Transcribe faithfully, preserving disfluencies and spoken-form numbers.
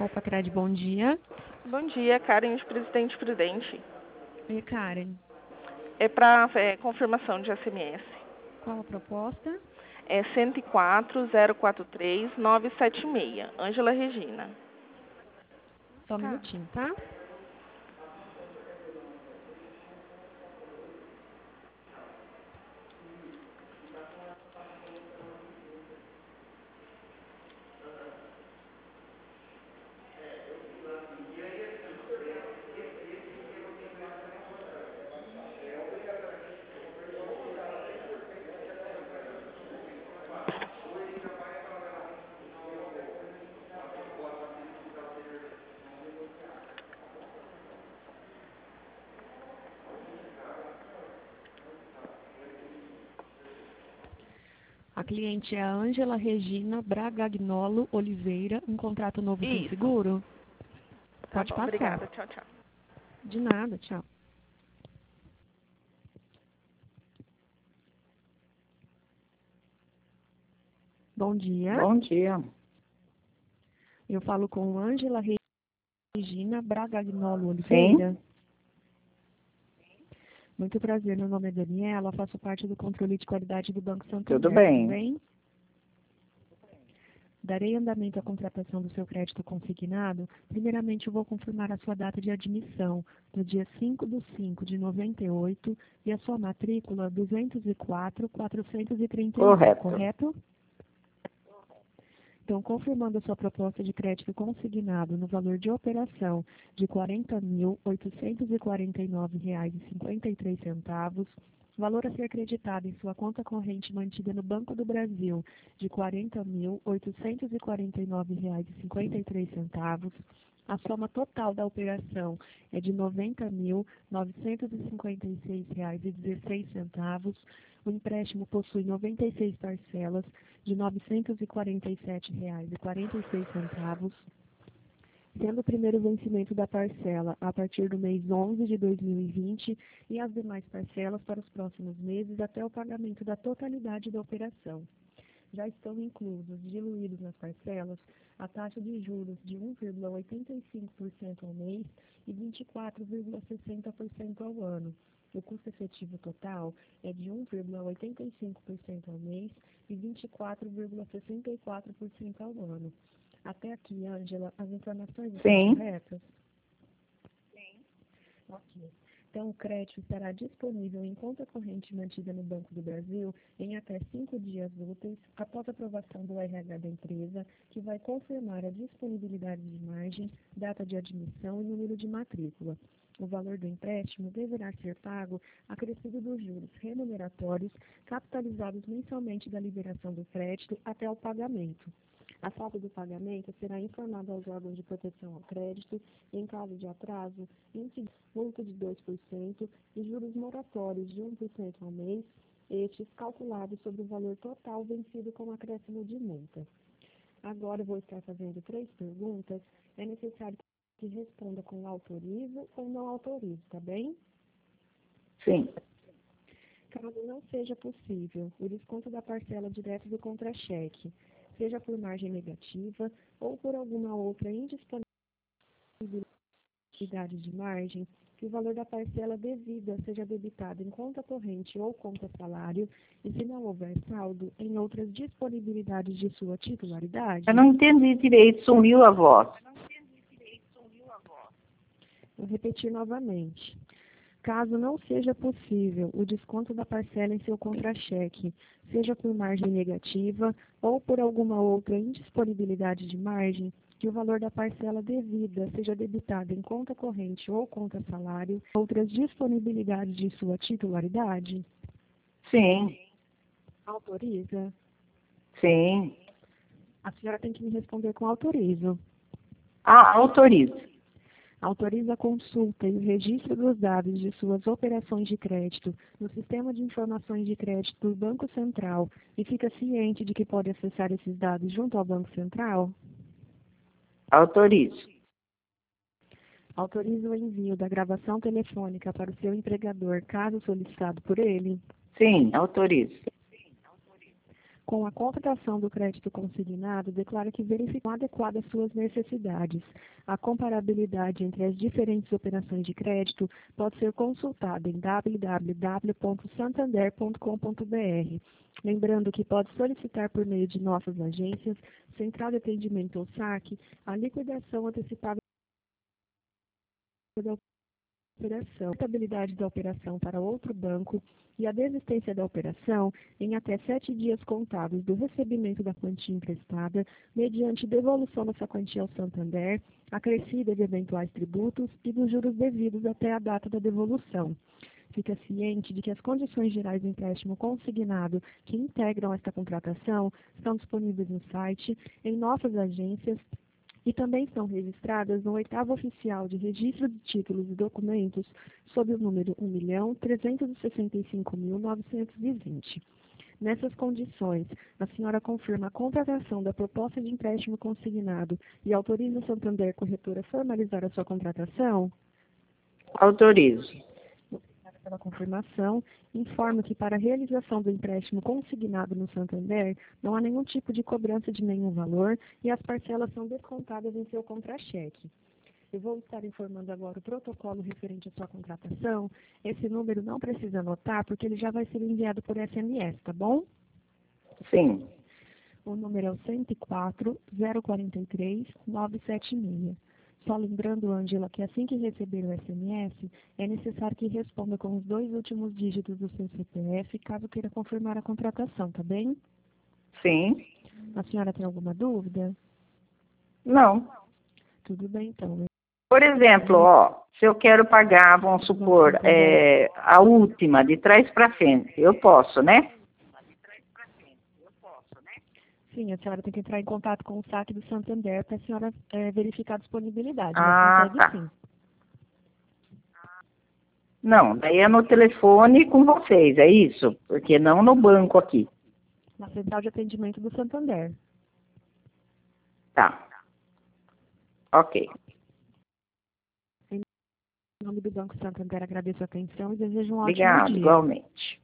Opa, Cred, bom dia. Bom dia, Karen de Presidente Prudente. E Karen, É para é, confirmação de S M S. qual a proposta? É cento e quatro, zero quatro três, nove sete seis. Ângela Regina. Só um Tá. minutinho, tá? A cliente é a Ângela Regina Bragagnolo Oliveira, um contrato novo sem Isso. seguro? Tá Pode bom, passar. obrigada. Tchau, tchau. De nada, tchau. Bom dia. Bom dia. Eu falo com Ângela Regina Bragagnolo Oliveira. Sim? Muito prazer, meu nome é Daniela, faço parte do controle de qualidade do Banco Santander. Tudo bem. Tudo bem? Darei andamento à contratação do seu crédito consignado. Primeiramente, eu vou confirmar a sua data de admissão, no dia cinco de cinco de noventa e oito, e a sua matrícula duzentos e quatro, quatrocentos e trinta e um, Correto. correto? Então, confirmando a sua proposta de crédito consignado no valor de operação de quarenta mil, oitocentos e quarenta e nove reais e cinquenta e três centavos, valor a ser acreditado em sua conta corrente mantida no Banco do Brasil de quarenta mil, oitocentos e quarenta e nove reais e cinquenta e três centavos, a soma total da operação é de noventa mil, novecentos e cinquenta e seis reais e dezesseis centavos. O empréstimo possui noventa e seis parcelas de novecentos e quarenta e sete reais e quarenta e seis centavos, sendo o primeiro vencimento da parcela a partir do mês onze de dois mil e vinte e as demais parcelas para os próximos meses até o pagamento da totalidade da operação. Já estão inclusos, diluídos nas parcelas, a taxa de juros de um vírgula oitenta e cinco por cento ao mês e vinte e quatro vírgula sessenta por cento ao ano. O custo efetivo total é de um vírgula oitenta e cinco por cento ao mês e vinte e quatro vírgula sessenta e quatro por cento ao ano. Até aqui, Ângela, as informações estão Sim. corretas? Sim. Ok. Então, o crédito estará disponível em conta corrente mantida no Banco do Brasil em até cinco dias úteis após a aprovação do R H da empresa, que vai confirmar a disponibilidade de margem, data de admissão e número de matrícula. O valor do empréstimo deverá ser pago acrescido dos juros remuneratórios capitalizados mensalmente da liberação do crédito até o pagamento. A falta do pagamento será informada aos órgãos de proteção ao crédito e, em caso de atraso, multa de dois por cento e juros moratórios de um por cento ao mês, estes calculados sobre o valor total vencido com acréscimo de multa. Agora eu vou estar fazendo três perguntas. É necessário que responda com autorizo ou não autorizo, tá bem? Sim. Caso não seja possível o desconto da parcela direto do contra-cheque, seja por margem negativa ou por alguma outra indisponibilidade de margem, que o valor da parcela devida seja debitado em conta corrente ou conta salário e, se não houver saldo, em outras disponibilidades de sua titularidade. Eu não entendi direito, sumiu a voz. Vou repetir novamente. Caso não seja possível o desconto da parcela em seu contra-cheque, seja por margem negativa ou por alguma outra indisponibilidade de margem, que o valor da parcela devida seja debitado em conta corrente ou conta salário, outras disponibilidades de sua titularidade? Sim. Autoriza? Sim. A senhora tem que me responder com autorizo. Ah, autorizo. Autoriza a consulta e o registro dos dados de suas operações de crédito no Sistema de Informações de Crédito do Banco Central e fica ciente de que pode acessar esses dados junto ao Banco Central? Autorizo. Autoriza o envio da gravação telefônica para o seu empregador, caso solicitado por ele? Sim, autorizo. Com a contratação do crédito consignado, declara que verificam adequadas suas necessidades. A comparabilidade entre as diferentes operações de crédito pode ser consultada em w w w ponto santander ponto com ponto b r. Lembrando que pode solicitar por meio de nossas agências, Central de Atendimento ou saque, a liquidação antecipada da operação, a rentabilidade da operação para outro banco e a desistência da operação em até sete dias contados do recebimento da quantia emprestada, mediante devolução dessa quantia ao Santander, acrescida de eventuais tributos e dos juros devidos até a data da devolução. Fica ciente de que as condições gerais do empréstimo consignado que integram esta contratação estão disponíveis no site, em nossas agências, e também estão registradas no oitavo oficial de registro de títulos e documentos sob o número um milhão trezentos e sessenta e cinco mil novecentos e vinte. Nessas condições, a senhora confirma a contratação da proposta de empréstimo consignado e autoriza o Santander Corretora a formalizar a sua contratação? Autorizo. Pela confirmação, informo que para a realização do empréstimo consignado no Santander, não há nenhum tipo de cobrança de nenhum valor e as parcelas são descontadas em seu contra-cheque. Eu vou estar informando agora o protocolo referente à sua contratação. Esse número não precisa anotar, porque ele já vai ser enviado por S M S, tá bom? Sim. O número é o cento e quatro, zero quarenta e três, novecentos e setenta e seis. Só lembrando, Ângela, que assim que receber o S M S, é necessário que responda com os dois últimos dígitos do seu C P F, caso queira confirmar a contratação, tá bem? Sim. A senhora tem alguma dúvida? Não. Tudo bem, então. Por exemplo, ó, se eu quero pagar, vamos supor, é, a última, de trás para frente, eu posso, né? Sim, a senhora tem que entrar em contato com o saque do Santander para a senhora é, verificar a disponibilidade. Mas Ah, consegue tá. sim. Não, daí é no telefone com vocês, é isso? Porque não no banco aqui. Na central de atendimento do Santander. Tá. Ok. Em nome do Banco Santander, agradeço a atenção e desejo um ótimo Obrigado, dia. igualmente.